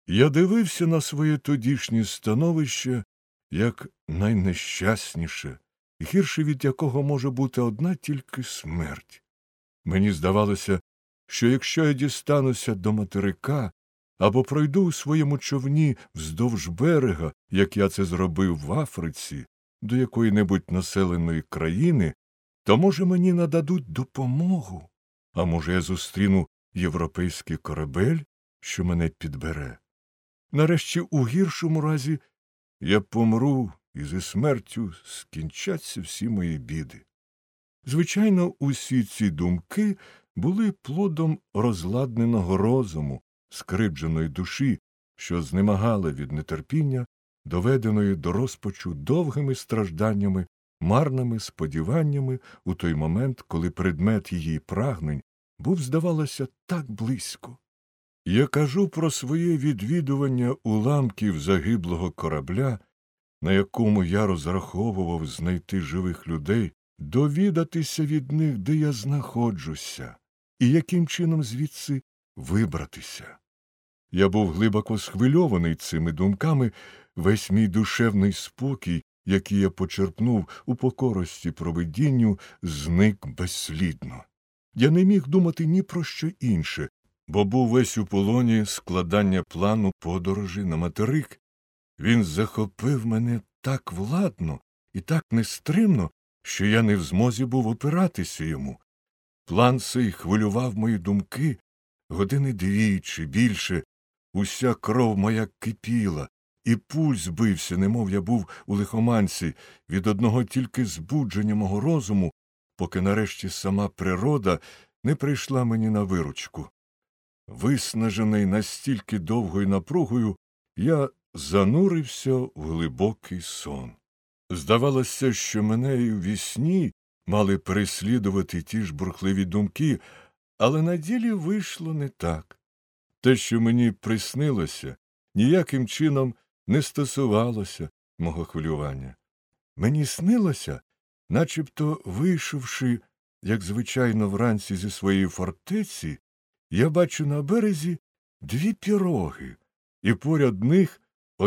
Я дивився на своє тодішнє становище як найнещасніше, гірше від якого може бути одна тільки смерть. Мені здавалося, що якщо я дістануся до материка або пройду у своєму човні вздовж берега, як я це зробив в Африці, до якої-небудь населеної країни, то, може, мені нададуть допомогу, а може, я зустріну європейський корабель, що мене підбере. Нарешті, у гіршому разі, я помру, і зі смертю скінчаться всі мої біди. Звичайно, усі ці думки були плодом розладненого розуму, скривдженої душі, що знемагала від нетерпіння, доведеної до розпачу довгими стражданнями, марними сподіваннями у той момент, коли предмет її прагнень був, здавалося, так близько. Я кажу про своє відвідування уламків загиблого корабля, на якому я розраховував знайти живих людей, довідатися від них, де я знаходжуся, і яким чином звідси вибратися. Я був глибоко схвильований цими думками, весь мій душевний спокій, який я почерпнув у покорості провидінню, зник безслідно. Я не міг думати ні про що інше, бо був весь у полоні складання плану подорожі на материк. Він захопив мене так владно і так нестримно, що я не в змозі був опиратися йому. План цей хвилював мої думки години 2 чи більше, уся кров моя кипіла, і пульс бився, немов я був у лихоманці, від одного тільки збудження мого розуму, поки нарешті сама природа не прийшла мені на виручку. Виснажений настільки довгою напругою, я занурився в глибокий сон. Здавалося, що мене і в сні мали переслідувати ті ж бурхливі думки, але на ділі вийшло не так. Те, що мені приснилося, ніяким чином не стосувалося мого хвилювання. Мені снилося, начебто, вийшовши, як звичайно, вранці зі своєї фортеці, я бачу на березі 2 піроги, і поряд них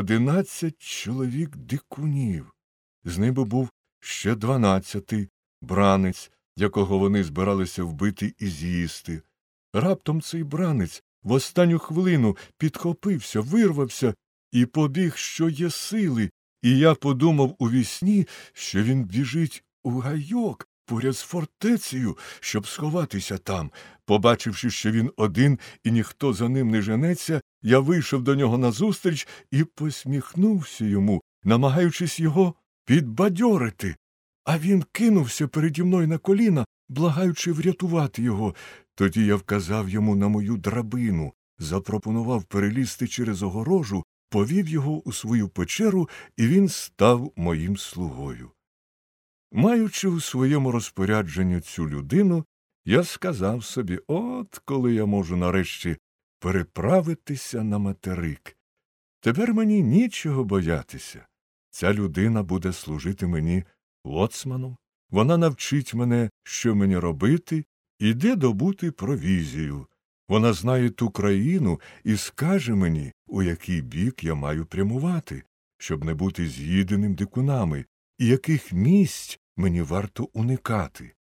11 чоловік дикунів. З ними був ще 12-й бранець, якого вони збиралися вбити і з'їсти. Раптом цей бранець в останню хвилину підхопився, вирвався і побіг, що є сили, і я подумав у вісні, що він біжить у гайок поряд з фортецею, щоб сховатися там. Побачивши, що він один і ніхто за ним не женеться, я вийшов до нього назустріч і посміхнувся йому, намагаючись його підбадьорити. А він кинувся переді мною на коліна, благаючи врятувати його. Тоді я вказав йому на мою драбину, запропонував перелізти через огорожу, повів його у свою печеру, і він став моїм слугою. Маючи у своєму розпорядженні цю людину, я сказав собі, от коли я можу нарешті переправитися на материк. Тепер мені нічого боятися. Ця людина буде служити мені лоцманом, вона навчить мене, що мені робити, і де добути провізію. Вона знає ту країну і скаже мені, у який бік я маю прямувати, щоб не бути з'їденим дикунами, і яких місць мені варто уникати.